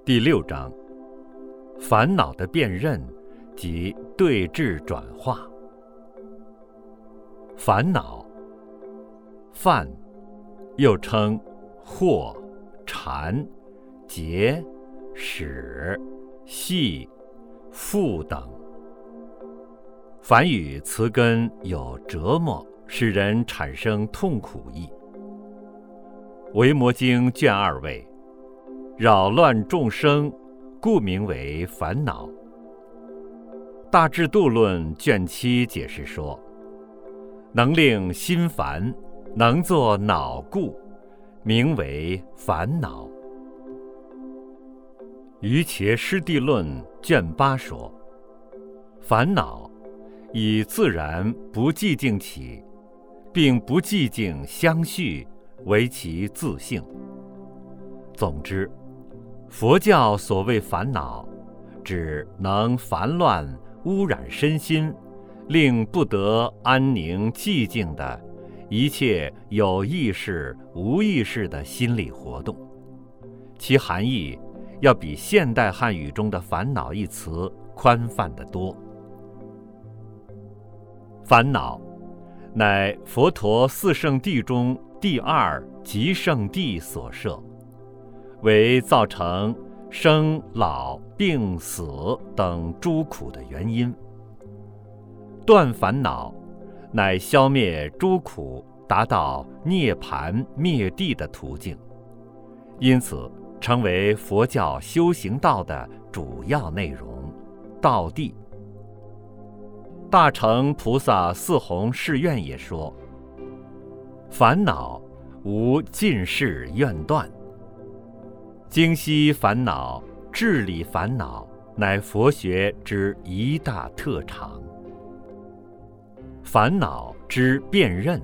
第6章，烦恼的辨认及对治转化。烦恼，烦，又称惑、缠、结、使、系、缚等。凡语词根有折磨，使人产生痛苦意。维摩经卷2谓：扰乱众生，故名为烦恼。大智度论卷7解释说：能令心烦，能作恼故，名为烦恼。瑜伽师地论卷8说：烦恼以自然不寂静起，并不寂静相续为其自性。总之，佛教所谓烦恼，指能烦乱污染身心，令不得安宁寂静的一切有意识无意识的心理活动。其含义要比现代汉语中的烦恼一词宽泛得多。烦恼乃佛陀4圣谛中第2极圣谛所摄，为造成生老病死等诸苦的原因。断烦恼乃消灭诸苦，达到涅槃灭地的途径，因此成为佛教修行道的主要内容，道谛。大乘菩萨四弘誓愿也说：烦恼无尽世愿断。精悉烦恼，治理烦恼，乃佛学之一大特长。烦恼之辨认，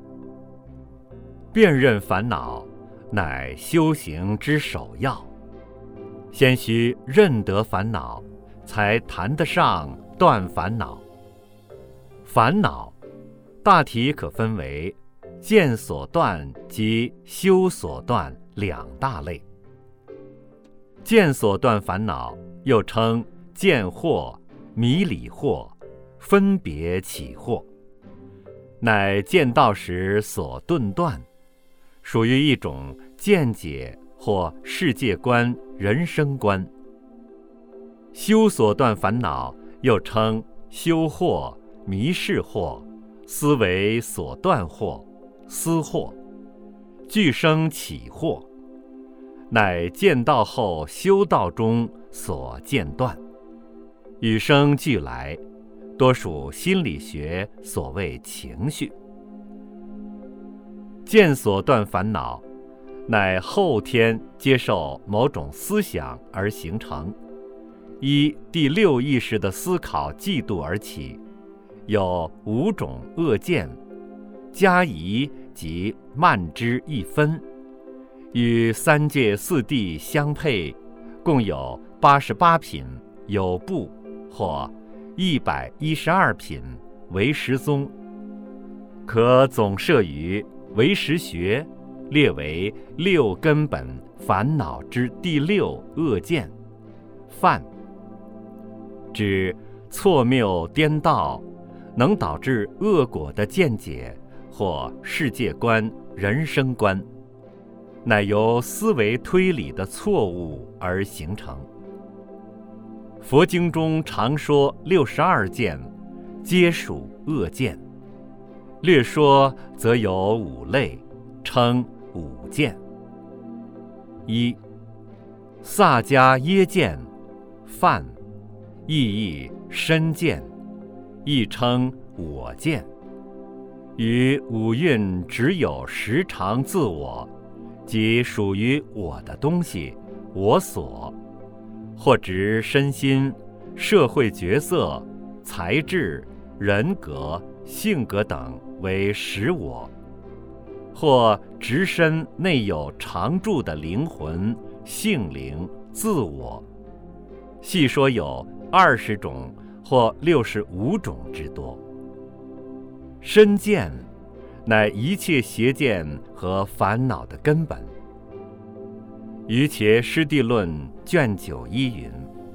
辨认烦恼乃修行之首要。先须认得烦恼，才谈得上断烦恼。烦恼大体可分为见所断及修所断2大类。见所断烦恼又称见惑、迷理惑、分别起惑，乃见道时所顿断，属于一种见解或世界观、人生观。修所断烦恼又称修惑、迷事惑、思维所断惑、思惑，俱生起惑，乃见道后修道中所见断，与生俱来，多属心理学所谓情绪。见所断烦恼乃后天接受某种思想而形成，依第6意识的思考嫉妒而起，有5种恶见，加疑及慢之一分，与3界4谛相配，共有88品有部或112品唯识宗，可总摄于唯识学，列为6根本烦恼之第6恶见，犯，指错谬颠倒，能导致恶果的见解或世界观、人生观，乃由思维推理的错误而形成。佛经中常说62见，皆属恶见，略说则有5类，称5见。1. 萨迦耶见，犯，意义身见，亦称我见，于5蕴只有实常自我，即属于我的东西，我所，或指身心、社会角色、才智、人格、性格等为实我，或直身内有常住的灵魂、性灵、自我，细说有20种或65种之多。身见乃一切邪见和烦恼的根本。 于伽师地论卷91云：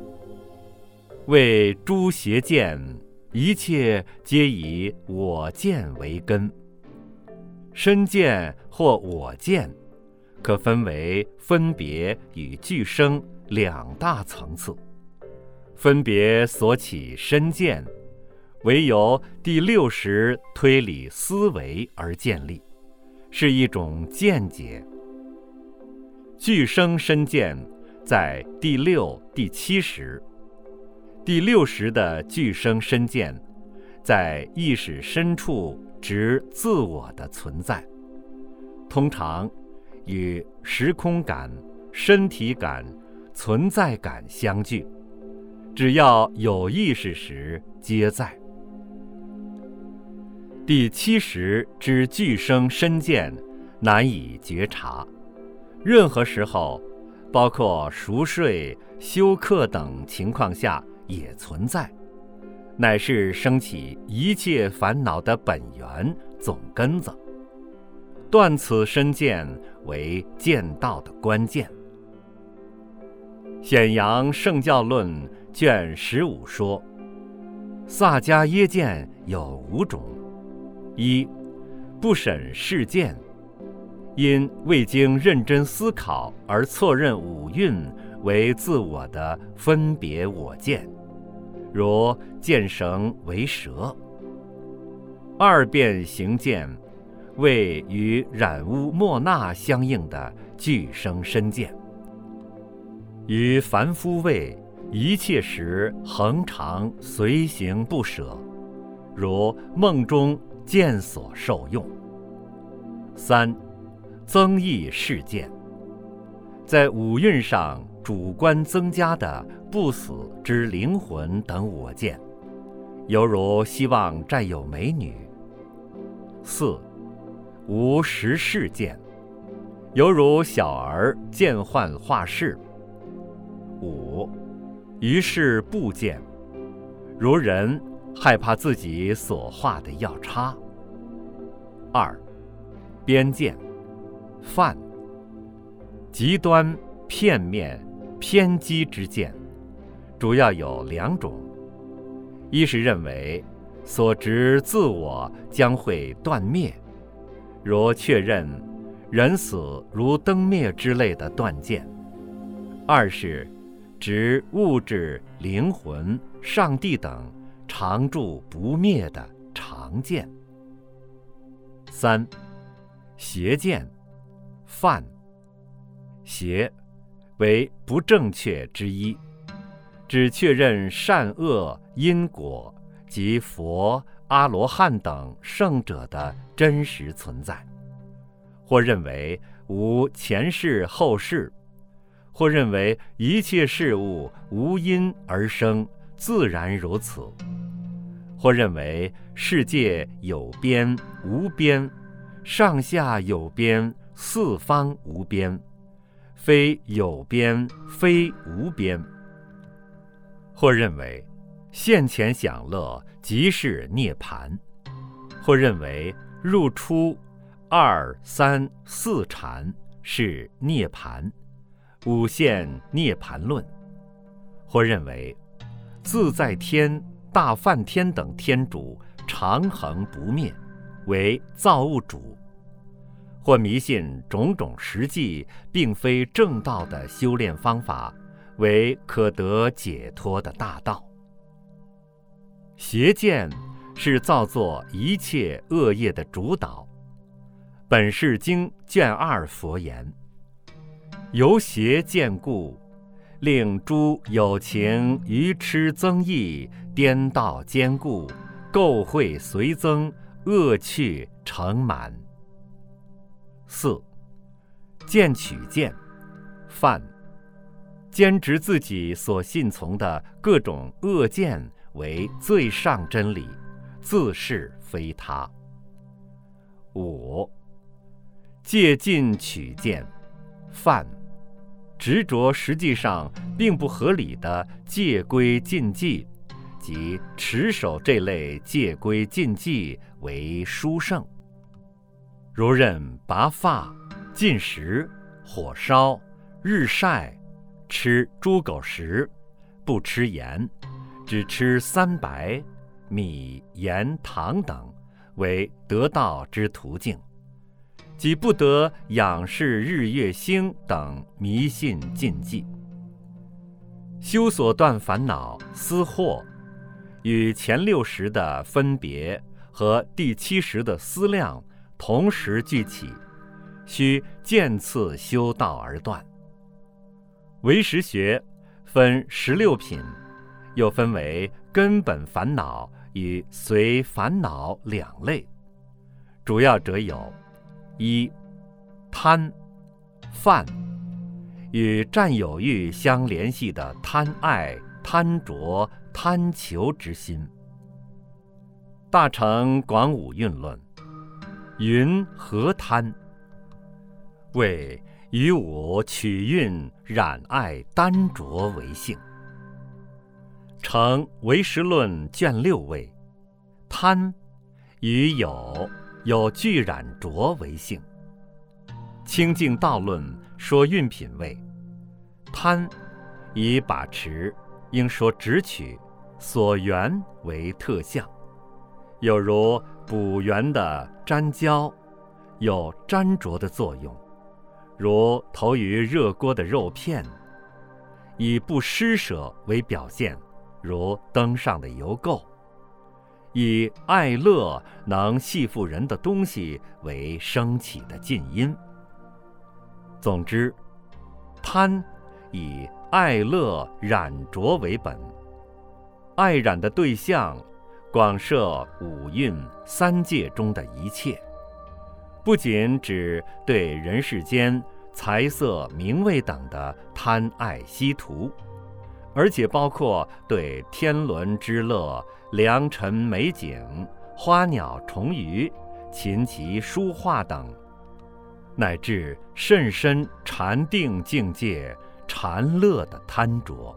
为诸邪见，一切皆以我见为根。身见或我见，可分为分别与俱生两大层次。分别所起身见，唯由第60推理思维而建立，是一种见解。俱生身见在第6、第70，第60的俱生身见在意识深处指自我的存在，通常与时空感、身体感、存在感相具，只要有意识时皆在。第70之俱生身见难以觉察，任何时候，包括熟睡、休克等情况下也存在，乃是生起一切烦恼的本源总根子。断此身见为见道的关键。显扬圣教论卷15说，萨迦耶见有5种：一、不审世见，因未经认真思考而错认五蕴为自我的分别我见，如见绳为蛇；二变行见，为与染污莫那相应的俱生身见，于凡夫位一切时恒常随行不舍，如梦中见所受用。三、增益事见，在五蕴上主观增加的不死之灵魂等我见，犹如希望占有美女。四、无实事见，犹如小儿见幻画事。五、于是不见，如人害怕自己所画的要差。二、边见泛，极端片面偏激之见，主要有2种：一是认为所执自我将会断灭，如确认人死如灯灭之类的断见；二是执物质、灵魂、上帝等常住不灭的常见。三、邪见泛，邪为不正确之一，只确认善恶因果及佛、阿罗汉等圣者的真实存在，或认为无前世后世，或认为一切事物无因而生，自然如此，或认为世界有边无边，上下有边，四方无边，非有边非无边，或认为现前享乐即是涅槃，或认为入出2、3、4禅是涅槃，五现涅槃论，或认为自在天、大梵天等天主长恒不灭，为造物主，或迷信种种实际并非正道的修炼方法，为可得解脱的大道。邪见是造作一切恶业的主导。本释经卷2佛言：由邪见故，令诸有情愚痴增益，颠倒坚固，垢秽随增，恶趣成满。四、见取见泛，坚持自己所信从的各种恶见为最上真理，自是非他。五、戒禁取见泛，执着实际上并不合理的戒规禁忌，即持守这类戒规禁忌为殊胜，如认拔发、禁食、火烧、 日晒，吃猪狗食，不吃盐，只吃三白、米、盐、糖等，为得道之途径，即不得仰视日月星等迷信禁忌。修所断烦恼思惑，与前6识的分别和第7识的思量同时俱起，需渐次修道而断。唯识学分16品，又分为根本烦恼与随烦恼2类，主要者有：一、贪、犯，与占有欲相联系的贪爱、贪着、贪求之心。大乘广五蕴论云何贪？谓于我取蕴染爱单着为性。成唯识论卷6位，贪与有具染着为性。清净道论说蕴品位，贪以把持，应说直取所缘为特相，有如补圆的沾胶，有粘着的作用，如投于热锅的肉片，以不施舍为表现，如灯上的油垢，以爱乐能系缚人的东西为升起的近因。总之，贪以爱乐染着为本，爱染的对象广摄五蕴3界中的一切，不仅指对人世间财色名位等的贪爱希图，而且包括对天伦之乐、良辰美景、花鸟虫鱼、琴棋书画等，乃至甚深禅定境界禅乐的贪着。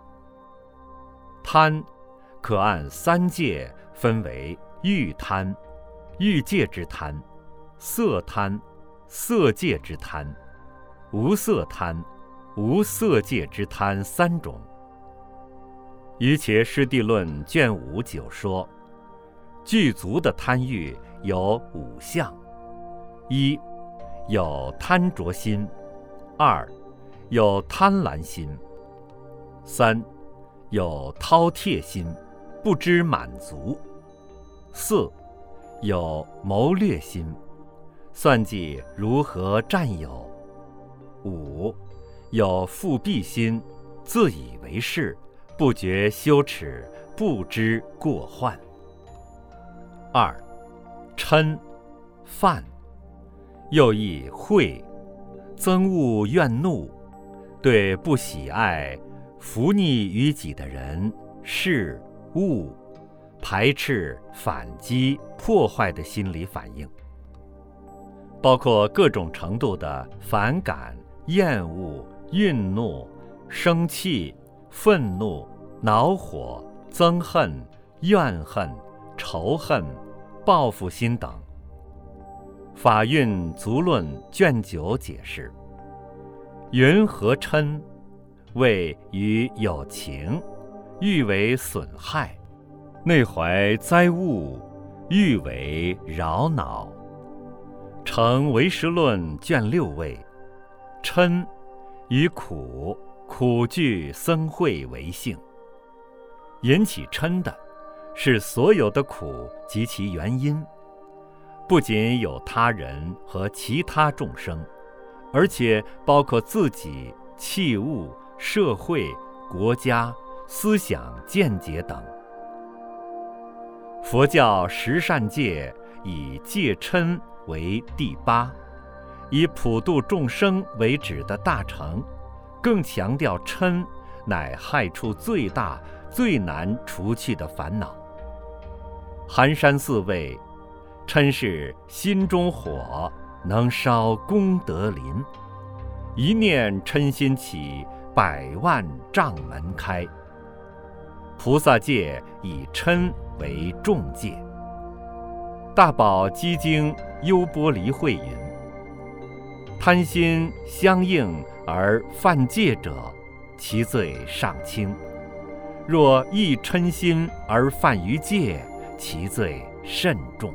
贪可按3界分为欲贪、欲界之贪；色贪、色界之贪；无色贪、无色界之贪3种。于伽师地论卷5 9说，具足的贪欲有5项：一、有贪着心；二、有贪婪心；三、有饕餮心，不知满足；四、有谋略心，算计如何占有；五、有复辟心，自以为是，不觉羞耻，不知过患。二、嗔、犯，又译恚，憎恶怨怒，对不喜爱、伏逆于己的人、事、物，排斥、反击、破坏的心理反应，包括各种程度的反感、厌恶、愠怒、生气、愤怒、恼火、憎恨、怨恨、仇恨、报复心等。法蕴足论卷9解释，云何嗔？谓于有情，欲为损害，内怀灾物，欲为扰恼。成唯识论卷6位，嗔与苦具僧会为性。引起嗔的是所有的苦及其原因，不仅有他人和其他众生，而且包括自己、器物、社会、国家、思想、见解等。佛教十善戒以戒嗔为第8，以普度众生为旨的大乘，更强调嗔乃害处最大、最难除去的烦恼。寒山寺谓，嗔是心中火，能烧功德林。一念嗔心起，100万障门开。菩萨戒以嗔为重戒。大宝积经优波离会云： 贪心相应而犯戒者，其罪尚轻；若亦嗔心而犯于戒，其罪甚重。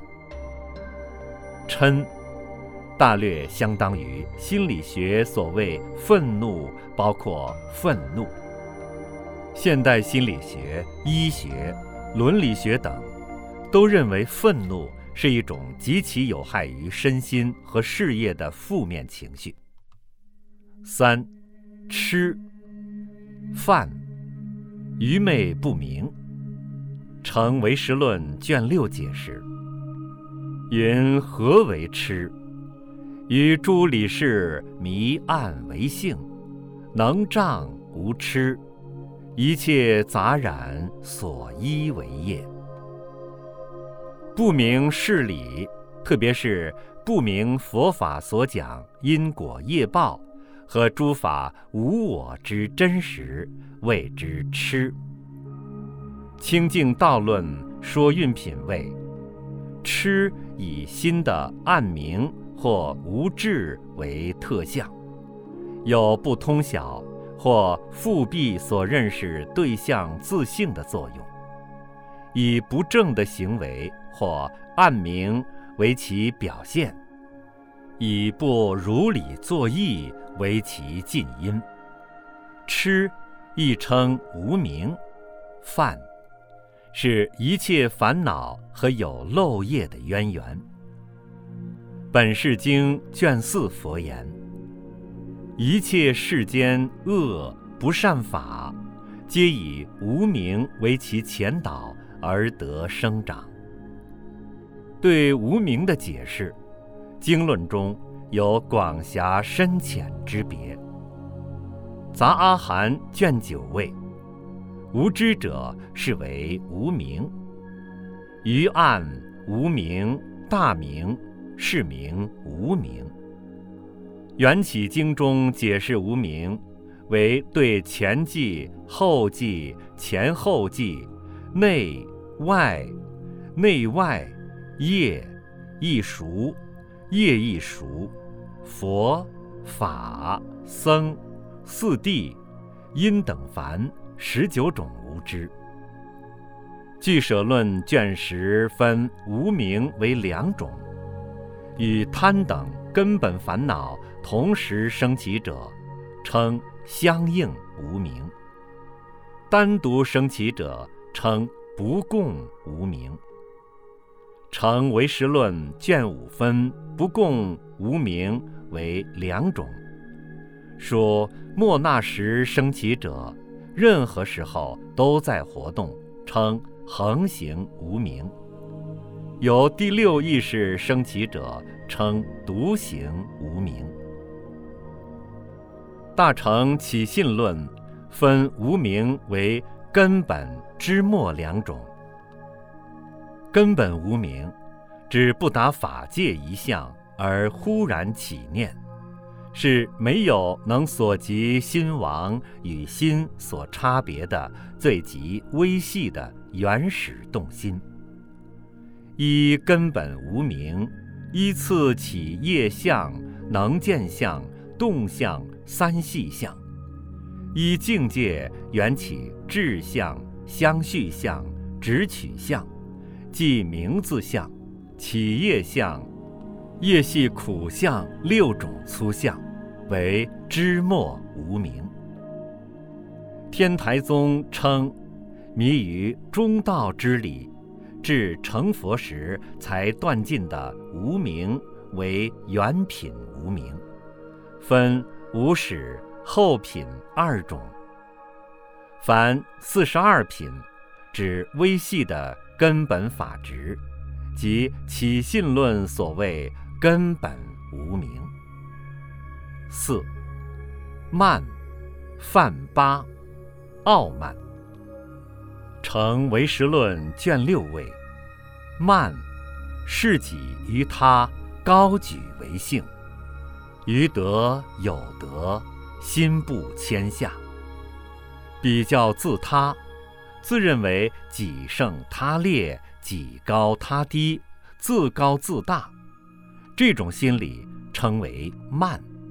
嗔，大略相当于心理学所谓愤怒，包括愤怒。现代心理学、医学、伦理学等都认为愤怒是一种极其有害于身心和事业的负面情绪。3. 痴，犯，愚昧不明。成唯识论卷6解释云：何为痴？于诸理事迷暗为性，能障无痴，一切杂染所依为业。不明事理，特别是不明佛法所讲因果业报和诸法无我之真实，谓之痴。清净道论说运品位，痴以心的暗明或无智为特相，有不通晓或复辟所认识对象自性的作用，以不正的行为或暗明为其表现，以不如理作意为其近因。痴亦称无明，犯，是一切烦恼和有漏业的渊源。本世经卷4佛言：一切世间恶不善法，皆以无明为其前导而得生长。对无明的解释，经论中有广狭深浅之别。杂阿含卷9谓：无知者是为无明，于暗无明，大明是名无明。缘起经中解释无明为对前际、后际、前后际、内外、内外、业、亦熟、业亦熟、佛、法、僧、四谛、因等凡19种无知。俱舍论卷10分无明为2种，与贪等根本烦恼同时升起者，称相应无明；单独升起者，称不共无明。成唯识论卷5分不共无明为2种，说末那时升起者，任何时候都在活动，称恒行无明；由第6意识升起者，称独行无明。大乘起信论分无明为根本、知末2种。根本无明，指不达法界一项而忽然起念，是没有能所及心王与心所差别的最极微细的原始动心。依根本无明，依次起业相、能见相、动相3细相，依境界缘起智相、相续相、直取相，即名字相、起业相、业系苦相6种粗相，为知末无明。天台宗称迷于中道之理，至成佛时才断尽的无明为原品无明，分无始后品2种。凡42品，指微细的根本法执，即起信论所谓根本无明。4. 慢，犯八，傲慢。成唯识论卷6谓：慢，视己于他，高举为性，于德有德，心不谦下，比较自他，自认为己胜他劣，己高他低，自高自大，这种心理称为慢。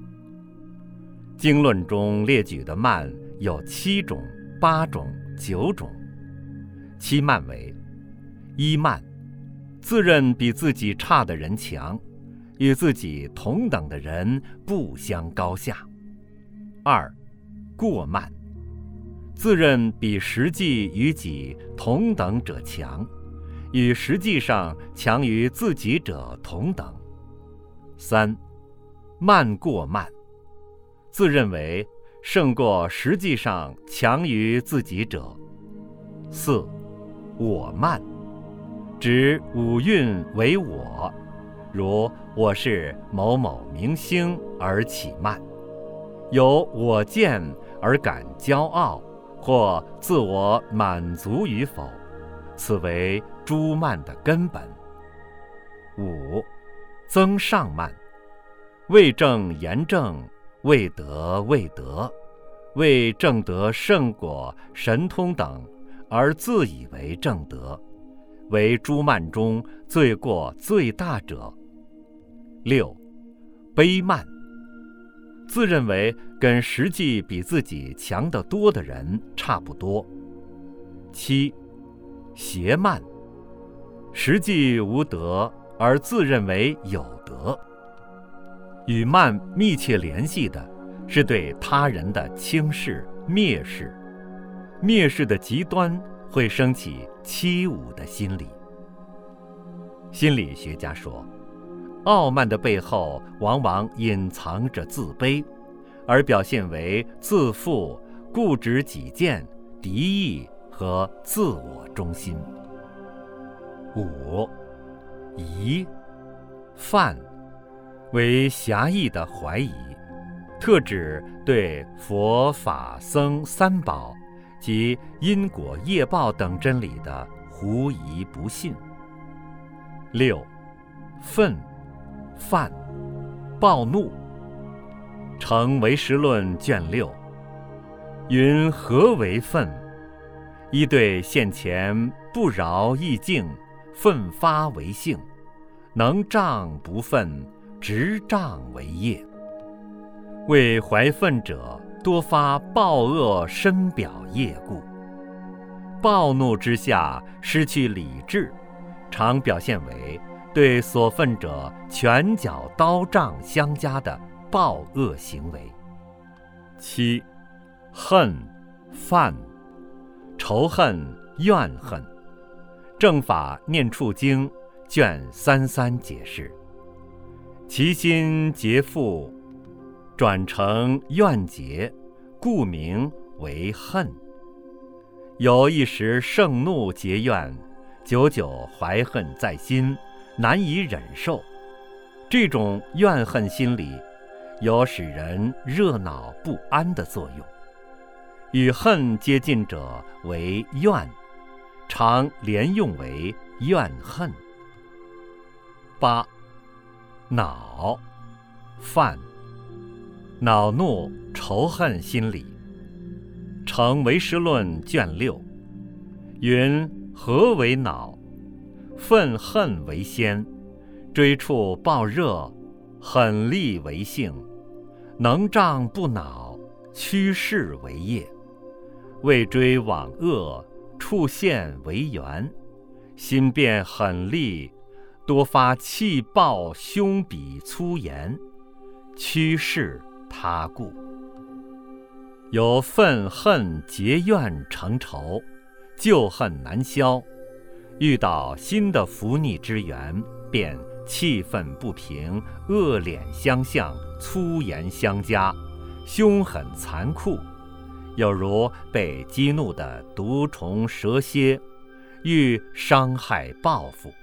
经论中列举的慢有7种、8种、9种。7慢为：一慢，自认比自己差的人强，与自己同等的人不相高下。2过慢，自认比实际与己同等者强，与实际上强于自己者同等。3慢过慢，自认为胜过实际上强于自己者。4我慢，指五蕴为我，如我是某某明星而起慢，有我见而感骄傲，或自我满足与否，此为诸慢的根本。5增上慢，未正言正，未得未得，未正得圣果、神通等，而自以为正得，为诸慢中罪过最大者。6卑慢，自认为跟实际比自己强得多的人差不多。7邪慢，实际无德而自认为有德。与慢密切联系的是对他人的轻视、蔑视，蔑视的极端会升起欺侮的心理。心理学家说，傲慢的背后往往隐藏着自卑，而表现为自负、固执己见、敌意和自我中心。5疑犯，为狭义的怀疑，特指对佛法僧三宝及因果业报等真理的狐疑不信。6愤犯，暴怒。成唯识论卷6云：何为愤？一对现前不饶意境，奋发为性，能障不愤，执障为业。为怀愤者多发暴恶深表业故，暴怒之下失去理智，常表现为对所愤者拳脚刀杖相加的暴恶行为。7恨犯，仇恨、怨恨。正法念处经卷33解释，其心结负，转成怨结，故名为恨。有一时盛怒结怨，久久怀恨在心，难以忍受。这种怨恨心理有使人热恼不安的作用。与恨接近者为怨，常连用为怨恨。8恼犯，恼怒仇恨心理。成唯识论卷6云：何为恼？愤恨为先，追处暴热，狠戾为性，能障不恼，趋势为业。为追往恶，触现为缘，心变狠戾，多发气暴凶鄙粗言，趋势他故。由愤恨结怨成仇，旧恨难消，遇到新的伏逆之缘，便气愤不平，恶脸相向，粗言相加，凶狠残酷，有如被激怒的毒虫蛇蝎，欲伤害报复。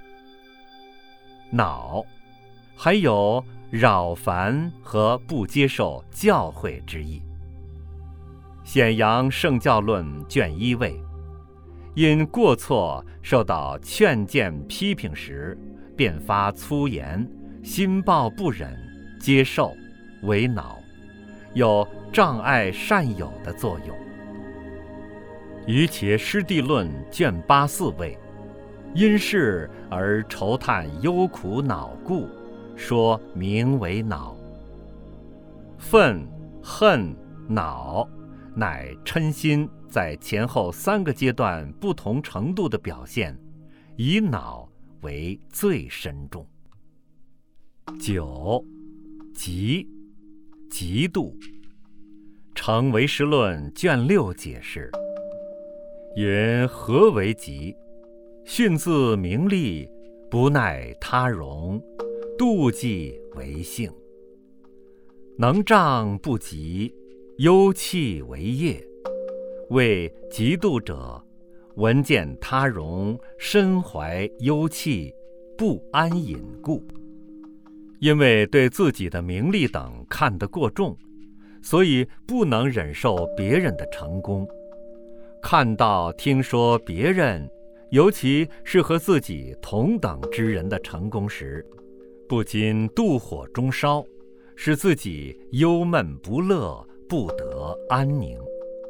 恼还有扰烦和不接受教诲之意。显扬圣教论卷1位，因过错受到劝谏批评时，便发粗言，心抱不忍，接受为恼，有障碍善友的作用。于伽师地论卷84位，因事而愁叹忧苦恼故，说名为恼。愤恨、恼乃嗔心在前后3个阶段不同程度的表现，以恼为最深重。9. 嫉，嫉妒。成唯识论卷6解释云：何为嫉？训自名利，不耐他荣，妒忌为性。能障不嫉，忧气为业。谓嫉妒者，闻见他荣，身怀忧气，不安隐故。因为对自己的名利等看得过重，所以不能忍受别人的成功。看到听说别人，尤其是和自己同等之人的成功时，不禁妒火中烧，使自己忧闷不乐，不得安宁。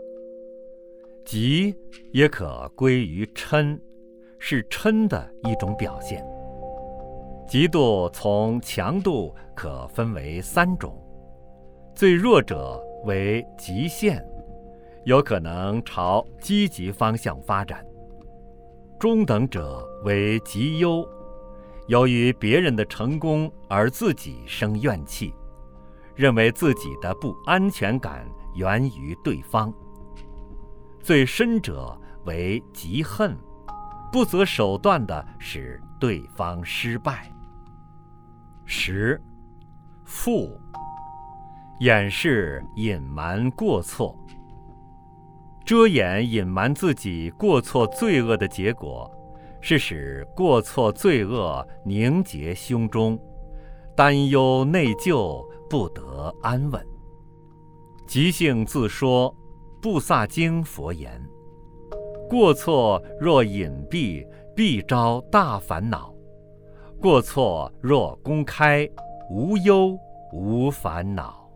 嫉也可归于嗔，是嗔的一种表现。嫉妒从强度可分为3种，最弱者为极限，有可能朝积极方向发展；中等者为极忧，由于别人的成功而自己生怨气，认为自己的不安全感源于对方；最深者为极恨，不择手段地使对方失败。10. 负，掩饰隐瞒过错。遮掩隐瞒自己过错罪恶的结果，是使过错罪恶凝结胸中，担忧内疚，不得安稳。即兴自说，布萨经佛言：过错若隐蔽，必招大烦恼；过错若公开，无忧无烦恼。